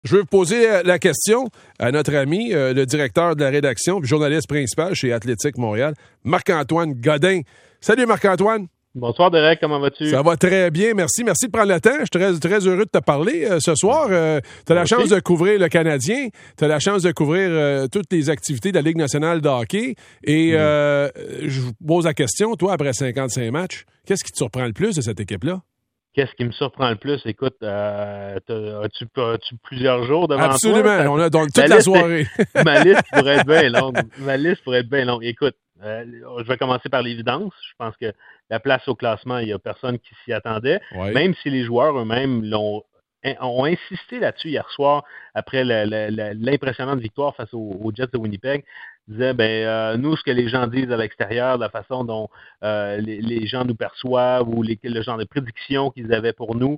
Je veux poser la question à notre ami, le directeur de la rédaction, puis journaliste principal chez Athlétique Montréal, Marc-Antoine Godin. Salut Marc-Antoine. Bonsoir Derek, comment vas-tu? Ça va très bien, merci. Merci de prendre le temps. Je suis très, très heureux de te parler ce soir. Tu as la chance de couvrir le Canadien, tu as la chance de couvrir toutes les activités de la Ligue nationale de hockey. Et je vous pose la question, toi, après 55 matchs, qu'est-ce qui te surprend le plus de cette équipe-là? Qu'est-ce qui me surprend le plus? Écoute, as-tu plusieurs jours devant toi? Absolument, on a donc toute la soirée. Ma liste pourrait être bien longue. Écoute, je vais commencer par l'évidence. Je pense que la place au classement, il n'y a personne qui s'y attendait. Ouais. Même si les joueurs eux-mêmes ont insisté là-dessus hier soir après l'impressionnante victoire face aux Jets de Winnipeg. Disaient, nous, ce que les gens disent à l'extérieur, de la façon dont les gens nous perçoivent ou le genre de prédictions qu'ils avaient pour nous,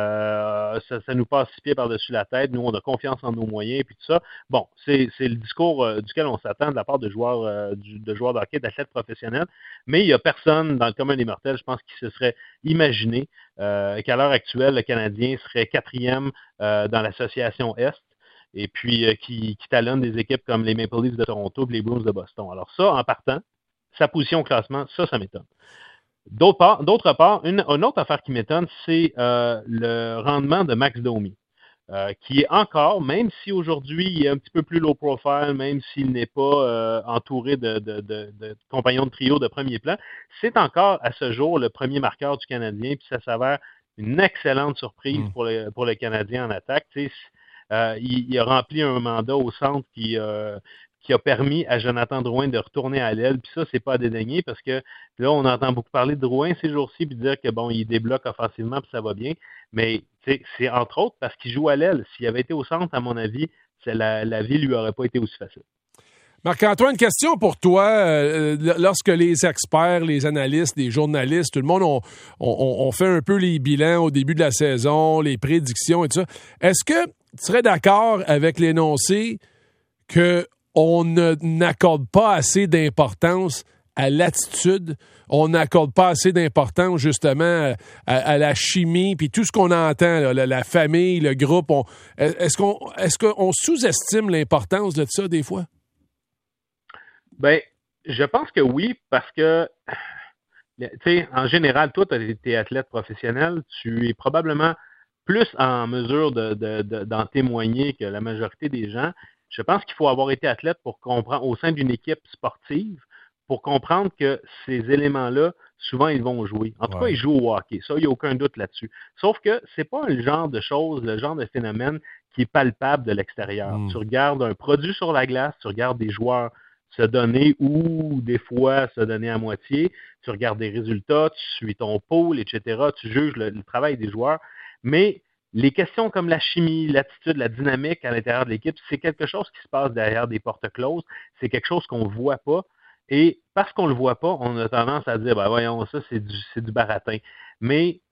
ça nous passe 6 pieds par-dessus la tête. Nous, on a confiance en nos moyens et puis tout ça. Bon, c'est le discours duquel on s'attend de la part de joueurs de hockey, d'athlètes professionnels. Mais il n'y a personne dans le commun des mortels, je pense, qui se serait imaginé qu'à l'heure actuelle, le Canadien serait 4e dans l'association Est. Et puis qui talonne des équipes comme les Maple Leafs de Toronto et les Bruins de Boston. Alors ça, en partant, sa position au classement, ça m'étonne. D'autre part, une autre affaire qui m'étonne, c'est le rendement de Max Domi, qui est encore, même si aujourd'hui il est un petit peu plus low profile, même s'il n'est pas entouré de compagnons de trio de premier plan, c'est encore à ce jour le premier marqueur du Canadien, puis ça s'avère une excellente surprise pour le Canadien en attaque. Tu sais, il a rempli un mandat au centre qui a permis à Jonathan Drouin de retourner à l'aile. Puis ça, c'est pas à dédaigner parce que là, on entend beaucoup parler de Drouin ces jours-ci puis dire que bon, il débloque offensivement puis ça va bien. Mais c'est entre autres parce qu'il joue à l'aile. S'il avait été au centre, à mon avis, la vie lui aurait pas été aussi facile. Marc-Antoine, question pour toi. Lorsque les experts, les analystes, les journalistes, tout le monde ont fait un peu les bilans au début de la saison, les prédictions et tout ça, est-ce que tu serais d'accord avec l'énoncé qu'on n'accorde pas assez d'importance à l'attitude, on n'accorde pas assez d'importance justement à la chimie, puis tout ce qu'on entend, là, la famille, le groupe, est-ce qu'on sous-estime l'importance de ça des fois? Ben, je pense que oui, parce que, tu sais, en général, toi, tu as été athlète professionnel, tu es probablement plus en mesure d'en témoigner que la majorité des gens. Je pense qu'il faut avoir été athlète pour comprendre, au sein d'une équipe sportive, pour comprendre que ces éléments-là, souvent, ils vont jouer. En tout cas, ils jouent au hockey. Ça, il n'y a aucun doute là-dessus. Sauf que c'est pas le genre de chose, le genre de phénomène qui est palpable de l'extérieur. Tu regardes un produit sur la glace, tu regardes des joueurs se donner ou des fois se donner à moitié, tu regardes des résultats, tu suis ton pôle, etc., tu juges le travail des joueurs, mais les questions comme la chimie, l'attitude, la dynamique à l'intérieur de l'équipe, c'est quelque chose qui se passe derrière des portes closes, c'est quelque chose qu'on ne voit pas, et parce qu'on ne le voit pas, on a tendance à dire, ben voyons, ça c'est du baratin, mais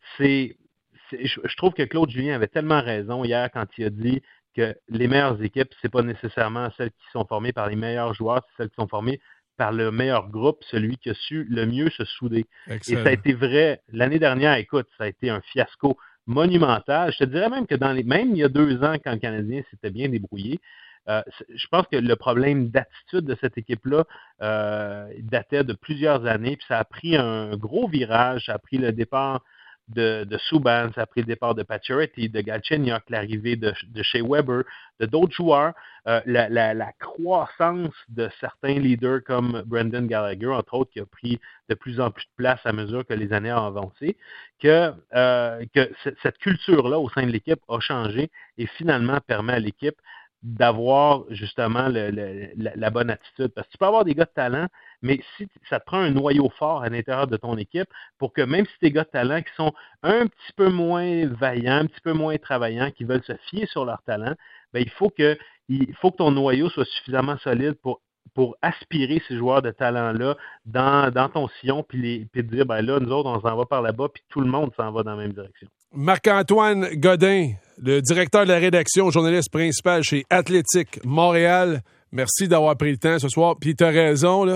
je trouve que Claude Julien avait tellement raison hier quand il a dit que les meilleures équipes, c'est pas nécessairement celles qui sont formées par les meilleurs joueurs, c'est celles qui sont formées par le meilleur groupe, celui qui a su le mieux se souder. Excellent. Et ça a été vrai. L'année dernière, écoute, ça a été un fiasco monumental. Je te dirais même que même il y a 2 ans, quand le Canadien s'était bien débrouillé, je pense que le problème d'attitude de cette équipe-là datait de plusieurs années, puis ça a pris un gros virage, ça a pris le départ de Subban, ça a pris le départ de Pacioretty, de Galchenyuk, l'arrivée de Shea Weber, de d'autres joueurs, la croissance de certains leaders comme Brendan Gallagher, entre autres, qui a pris de plus en plus de place à mesure que les années ont avancé, que cette culture-là au sein de l'équipe a changé et finalement permet à l'équipe d'avoir justement la bonne attitude. Parce que tu peux avoir des gars de talent, mais si ça te prend un noyau fort à l'intérieur de ton équipe pour que même si tes gars de talent qui sont un petit peu moins vaillants, un petit peu moins travaillants, qui veulent se fier sur leur talent, ben il faut que ton noyau soit suffisamment solide pour aspirer ces joueurs de talent-là dans ton sillon, puis dire, ben là, nous autres, on s'en va par là-bas, puis tout le monde s'en va dans la même direction. Marc-Antoine Godin, le directeur de la rédaction, journaliste principal chez Athlétique Montréal. Merci d'avoir pris le temps ce soir. Puis t'as raison, là.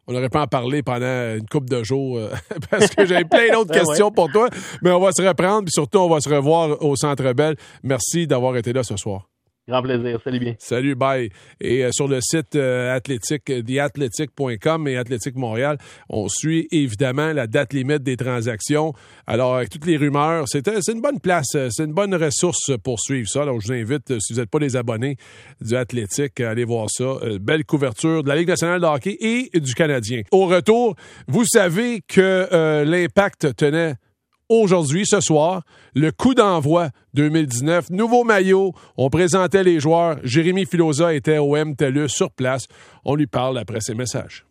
On aurait pu en parler pendant une couple de jours parce que j'ai plein d'autres questions pour toi. Mais on va se reprendre puis surtout, on va se revoir au Centre Bell. Merci d'avoir été là ce soir. Grand plaisir. Salut bien. Salut, bye. Et sur le site athlétique, theathletic.com et Athlétique Montréal, on suit évidemment la date limite des transactions. Alors, avec toutes les rumeurs, c'est une bonne place, c'est une bonne ressource pour suivre ça. Alors, je vous invite, si vous n'êtes pas des abonnés du Athlétique, à aller voir ça. Belle couverture de la Ligue nationale de hockey et du Canadien. Au retour, vous savez que l'Impact tenait aujourd'hui, ce soir, le coup d'envoi 2019. Nouveau maillot. On présentait les joueurs. Jérémy Filosa était au MTLE sur place. On lui parle après ces messages.